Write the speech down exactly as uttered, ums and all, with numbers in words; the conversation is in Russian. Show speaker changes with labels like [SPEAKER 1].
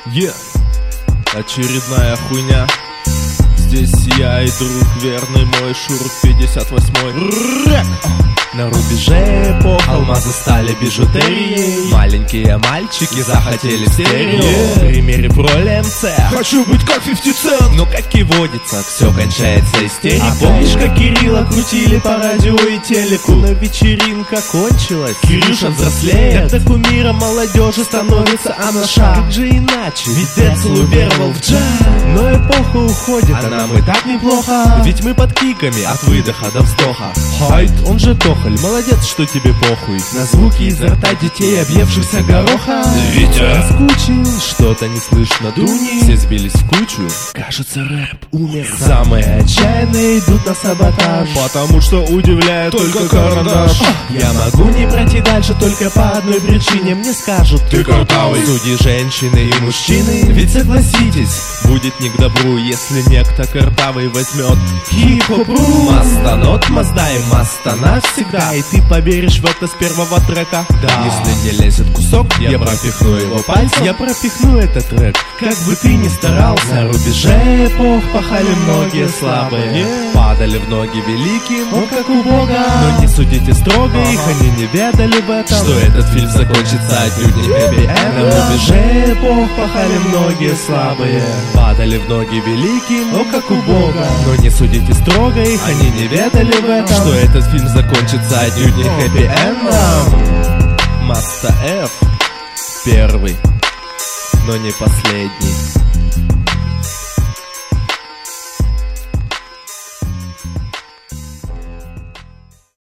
[SPEAKER 1] Yeah. Очередная хуйня. Здесь я и друг верный мой Шурк пятьдесят восьмой. На рубеже эпох алмазы стали бижутерией. Маленькие мальчики захотели стерео. yeah. Примерив роль эм цэ.
[SPEAKER 2] Хочу быть как пятьдесят цент.
[SPEAKER 1] Но как и водится, все кончается истерикой.
[SPEAKER 2] А помнишь, как Кирилла крутили по радио и телеку?
[SPEAKER 1] Но вечеринка кончилась,
[SPEAKER 2] Кирюша взрослеет.
[SPEAKER 1] Когда кумиром молодежи становится анаша.
[SPEAKER 2] Как же иначе?
[SPEAKER 1] Ведь Децл уверовал в джаз.
[SPEAKER 2] Но эпоха уходит,
[SPEAKER 1] а
[SPEAKER 2] а
[SPEAKER 1] нам
[SPEAKER 2] нам и так неплохо.
[SPEAKER 1] Ведь мы под киками от выдоха до вздоха.
[SPEAKER 2] Хайт,
[SPEAKER 1] он же Тохоль, молодец, что тебе похуй.
[SPEAKER 2] На звуки изо рта детей, объевшихся гороха.
[SPEAKER 1] Витя скучил, что-то не слышно дуни. Все сбились в кучу, кажется рэп умер.
[SPEAKER 2] Самые отчаянные идут на саботаж,
[SPEAKER 1] потому что удивляет только карандаш.
[SPEAKER 2] Я могу не пройти дальше только по одной причине. Мне скажут:
[SPEAKER 1] ты картавый. Судьи женщины и мужчины.
[SPEAKER 2] Ведь согласитесь,
[SPEAKER 1] будет не к добру, если некто картавый возьмет
[SPEAKER 2] хип-хоп-ру.
[SPEAKER 1] Мастанот, маздаем, маста навсегда. И ты поверишь в это с первого трека.
[SPEAKER 2] Да.
[SPEAKER 1] Если не лезет кусок, я, я пропихну его пальцем.
[SPEAKER 2] Я пропихну этот трек, как бы ты ни старался.
[SPEAKER 1] На рубеже эпох пахали многие слабые,
[SPEAKER 2] yeah.
[SPEAKER 1] падали в ноги великим,
[SPEAKER 2] о, как у Бога.
[SPEAKER 1] Но не судите строго
[SPEAKER 2] uh-huh.
[SPEAKER 1] их, они не ведали в этом, что этот фильм закончится отнюдь не хэппи-эндом. На рубеже эпох пахали многие слабые, падали в ноги великим,
[SPEAKER 2] о, как у Бога.
[SPEAKER 1] Но не судите строго их, они не ведали в этом, что этот фильм закончится отнюдь не хэппи-эндом. Маста F первый, но не последний.